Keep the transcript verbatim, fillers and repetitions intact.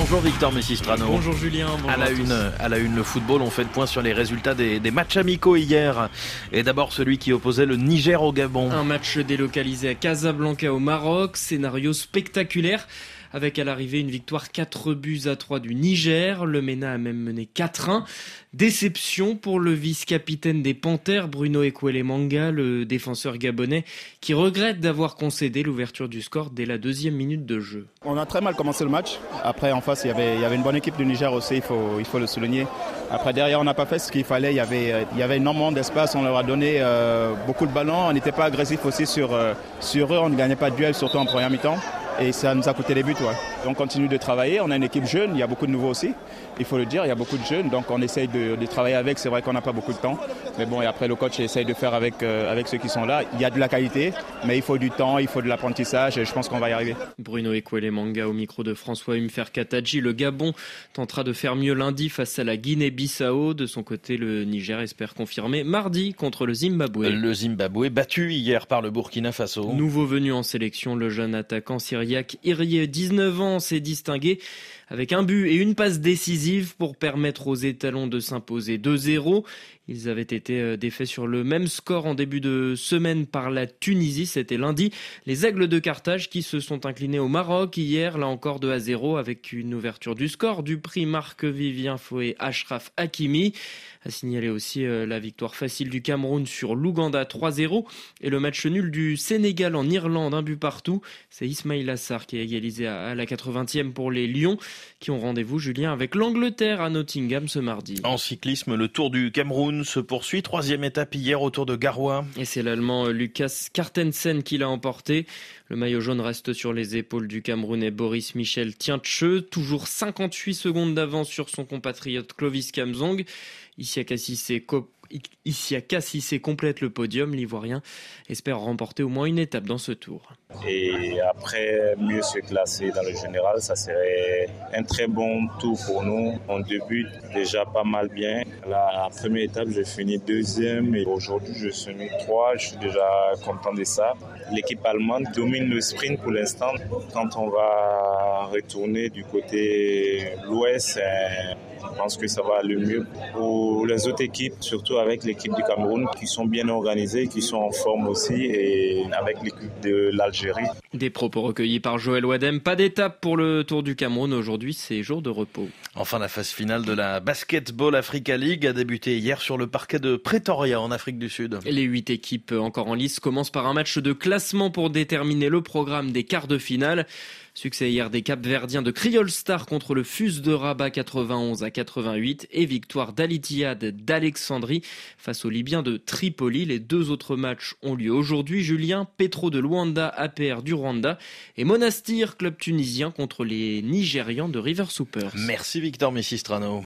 Bonjour Victor Messistrano. Bonjour Julien, bonjour à la à tous. une, à la une, le football, on fait le point sur les résultats des, des matchs amicaux hier. Et d'abord celui qui opposait le Niger au Gabon. Un match délocalisé à Casablanca au Maroc, scénario spectaculaire. Avec à l'arrivée une victoire quatre buts à trois du Niger. Le MENA a même mené quatre un. Déception pour le vice-capitaine des Panthères, Bruno Ekwele-Manga, le défenseur gabonais, qui regrette d'avoir concédé l'ouverture du score dès la deuxième minute de jeu. On a très mal commencé le match. Après, en face, il y avait, il y avait une bonne équipe du Niger aussi, il faut, il faut le souligner. Après, derrière, on n'a pas fait ce qu'il fallait. Il y avait, il y avait énormément d'espace. On leur a donné euh, beaucoup de ballons. On n'était pas agressif aussi sur, euh, sur eux. On ne gagnait pas de duel, surtout en première mi-temps. Et ça nous a coûté des buts. Ouais. On continue de travailler. On a une équipe jeune. Il y a beaucoup de nouveaux aussi. Il faut le dire, il y a beaucoup de jeunes. Donc on essaye de, de travailler avec. C'est vrai qu'on n'a pas beaucoup de temps. Mais bon, et après le coach essaye de faire avec, euh, avec ceux qui sont là. Il y a de la qualité, mais il faut du temps, il faut de l'apprentissage. Et je pense qu'on va y arriver. Bruno Ekwele-Manga au micro de François Humfer Kataji. Le Gabon tentera de faire mieux lundi face à la Guinée-Bissau. De son côté, le Niger espère confirmer mardi contre le Zimbabwe. Le Zimbabwe battu hier par le Burkina Faso. Nouveau venu en sélection, le jeune attaquant syriaque Irie, dix-neuf ans, s'est distingué avec un but et une passe décisive pour permettre aux étalons de s'imposer deux zéro. Ils avaient été défaits sur le même score en début de semaine par la Tunisie, c'était lundi. Les Aigles de Carthage qui se sont inclinés au Maroc hier, là encore deux à zéro avec une ouverture du score du prix Marc-Vivien Foé Achraf Hakimi. A signaler aussi la victoire facile du Cameroun sur l'Ouganda trois zéro et le match nul du Sénégal en Irlande, un but partout. C'est Ismaïla Sarr qui a égalisé à la quatre-vingtième pour les Lions qui ont rendez-vous, Julien, avec l'Angleterre à Nottingham ce mardi. En cyclisme, le Tour du Cameroun se poursuit. Troisième étape hier au Tour de Garoua. Et c'est l'Allemand Lucas Cartensen qui l'a emporté. Le maillot jaune reste sur les épaules du Camerounais Boris Michel Tienche, toujours cinquante-huit secondes d'avance sur son compatriote Clovis Kamzong. Isiaka Cissé co- Isiaka Cissé complète le podium. L'Ivoirien espère remporter au moins une étape dans ce tour. Et après, mieux se classer dans le général, ça serait un très bon tour pour nous. On débute déjà pas mal bien. La première étape, j'ai fini deuxième et aujourd'hui, je suis fini trois. Je suis déjà content de ça. L'équipe allemande domine le sprint pour l'instant. Quand on va retourner du côté l'ouest, je pense que ça va aller mieux pour les autres équipes, surtout avec l'équipe du Cameroun qui sont bien organisées, qui sont en forme aussi et avec l'équipe de l'Algérie. Des propos recueillis par Joël Wadem. Pas d'étape pour le Tour du Cameroun. Aujourd'hui, c'est jour de repos. Enfin, la phase finale de la Basketball Africa League a débuté hier sur le parquet de Pretoria en Afrique du Sud. Les huit équipes encore en lice commencent par un match de classement pour déterminer le programme des quarts de finale. Succès hier des Cap-Verdiens de Criol Star contre le Fus de Rabat quatre-vingt-onze à quatre-vingt-huit et victoire d'Al-Ittihad d'Alexandrie face aux Libyens de Tripoli. Les deux autres matchs ont lieu aujourd'hui. Julien, Petro de Luanda, A P R du Rwanda et Monastir, club tunisien contre les Nigérians de River Soupers. Merci Victor Messistrano.